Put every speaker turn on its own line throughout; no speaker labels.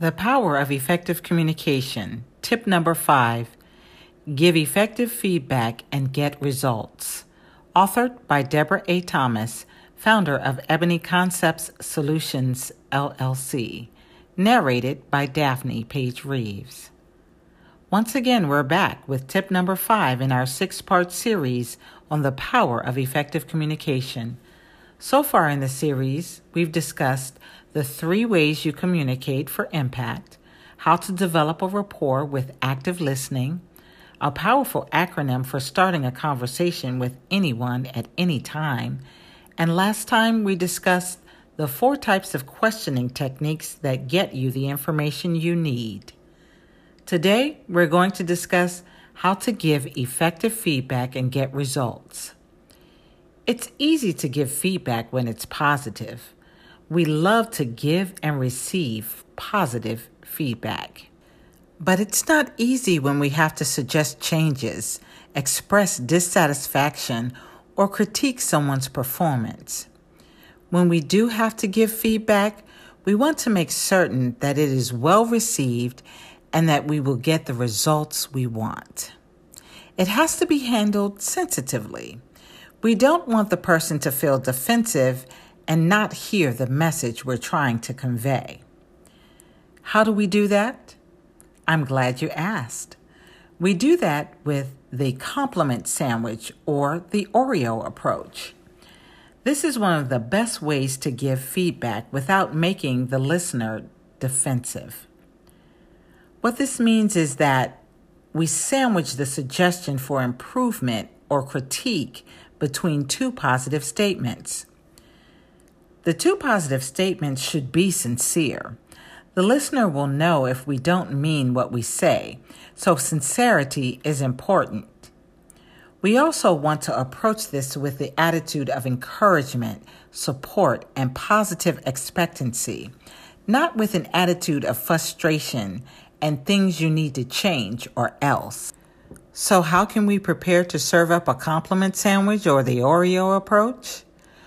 The Power of Effective Communication. Tip number 5. Give effective feedback and get results. Authored by Deborah A. Thomas, founder of Ebony Concepts Solutions, LLC. Narrated by Daphne Page Reeves. Once again, we're back with tip number 5 in our 6-part series on the power of effective communication. So far in the series, we've discussed the 3 ways you communicate for impact, how to develop a rapport with active listening, a powerful acronym for starting a conversation with anyone at any time, and last time we discussed the 4 types of questioning techniques that get you the information you need. Today, we're going to discuss how to give effective feedback and get results. It's easy to give feedback when it's positive. We love to give and receive positive feedback. But it's not easy when we have to suggest changes, express dissatisfaction, or critique someone's performance. When we do have to give feedback, we want to make certain that it is well received and that we will get the results we want. It has to be handled sensitively. We don't want the person to feel defensive and not hear the message we're trying to convey. How do we do that? I'm glad you asked. We do that with the compliment sandwich or the Oreo approach. This is one of the best ways to give feedback without making the listener defensive. What this means is that we sandwich the suggestion for improvement or critique between 2 positive statements. The 2 positive statements should be sincere. The listener will know if we don't mean what we say, so sincerity is important. We also want to approach this with the attitude of encouragement, support, and positive expectancy, not with an attitude of frustration and things you need to change or else. So how can we prepare to serve up a compliment sandwich or the Oreo approach?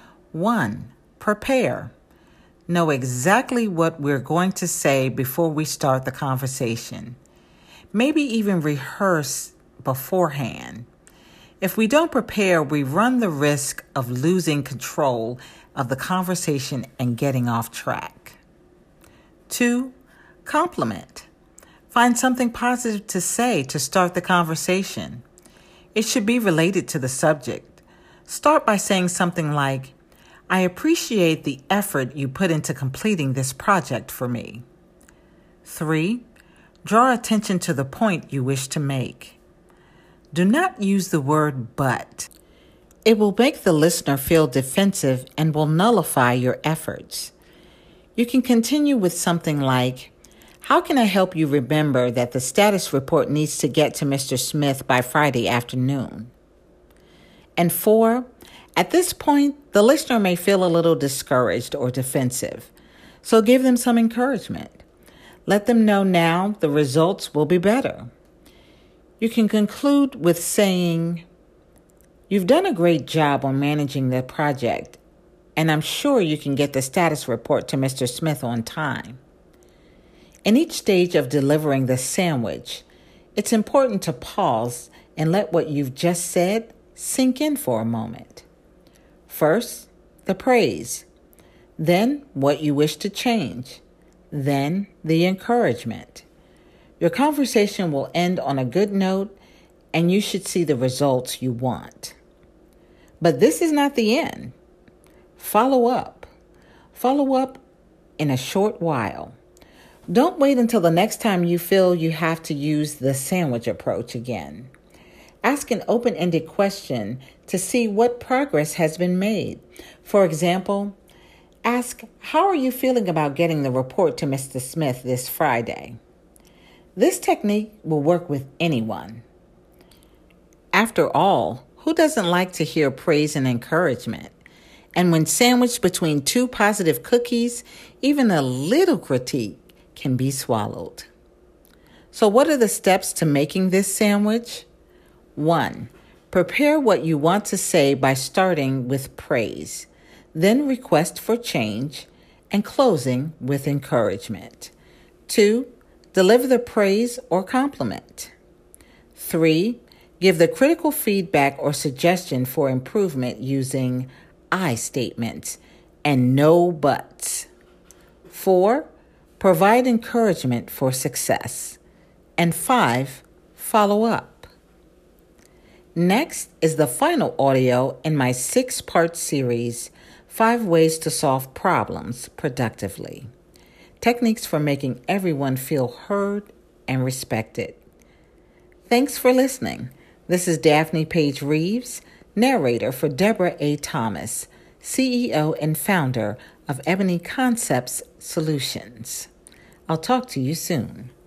1. Prepare. Know exactly what we're going to say before we start the conversation. Maybe even rehearse beforehand. If we don't prepare, we run the risk of losing control of the conversation and getting off track. 2. Compliment. Find something positive to say to start the conversation. It should be related to the subject. Start by saying something like, I appreciate the effort you put into completing this project for me. 3. Draw attention to the point you wish to make. Do not use the word but. It will make the listener feel defensive and will nullify your efforts. You can continue with something like, how can I help you remember that the status report needs to get to Mr. Smith by Friday afternoon? And 4, at this point, the listener may feel a little discouraged or defensive, so give them some encouragement. Let them know now the results will be better. You can conclude with saying, you've done a great job on managing the project, and I'm sure you can get the status report to Mr. Smith on time. In each stage of delivering the sandwich, it's important to pause and let what you've just said sink in for a moment. First, the praise, then what you wish to change, then the encouragement. Your conversation will end on a good note, and you should see the results you want. But this is not the end. Follow up. Follow up in a short while. Don't wait until the next time you feel you have to use the sandwich approach again. Ask an open-ended question to see what progress has been made. For example, ask, how are you feeling about getting the report to Mr. Smith this Friday? This technique will work with anyone. After all, who doesn't like to hear praise and encouragement? And when sandwiched between 2 positive cookies, even a little critique can be swallowed. So what are the steps to making this sandwich? 1. Prepare what you want to say by starting with praise, then request for change, and closing with encouragement. 2. Deliver the praise or compliment. 3. Give the critical feedback or suggestion for improvement using I statements and no buts. 4. Provide encouragement for success. And 5. Follow up. Next is the final audio in my 6-part series, 5 Ways to Solve Problems Productively. Techniques for making everyone feel heard and respected. Thanks for listening. This is Daphne Page Reeves, narrator for Deborah A. Thomas, CEO and founder of Ebony Concepts Solutions. I'll talk to you soon.